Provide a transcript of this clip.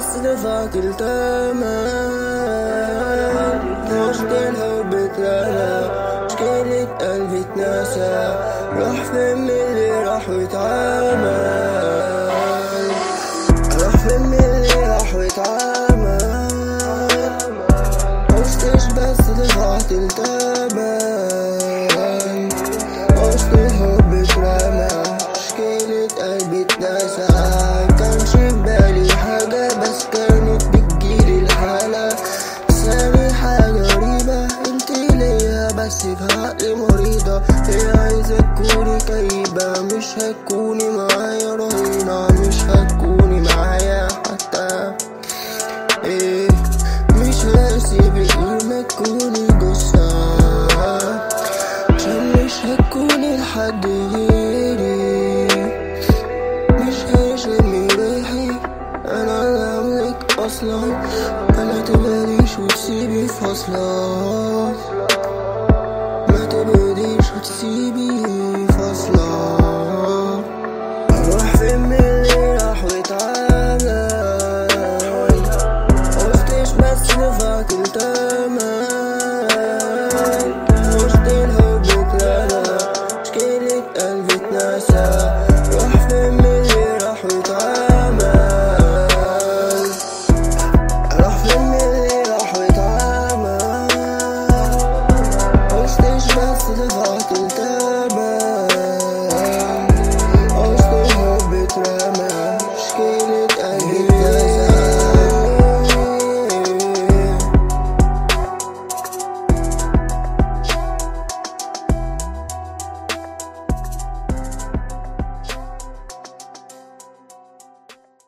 بس دفعت الثمن. مشكلة وبتلاقى مشكلة قلبي اتنسى. راح فين من اللي راح واتعمل؟ راح فين من اللي راح واتعمل؟ عشتش بس دفعت الثمن. عشت الحب اترمى مشكلة قلبي اتنسى. كانش في بالي حاجة بس كانت بتجيلي الحالة. ثاني حاجة غريبة انت ليا بس في عقلي مريضة. هي عايزة تكوني كئيبة مش هتكوني معايا رهينة. مش هتكوني معايا حتى ايه. مش هسيبك غير ما تكوني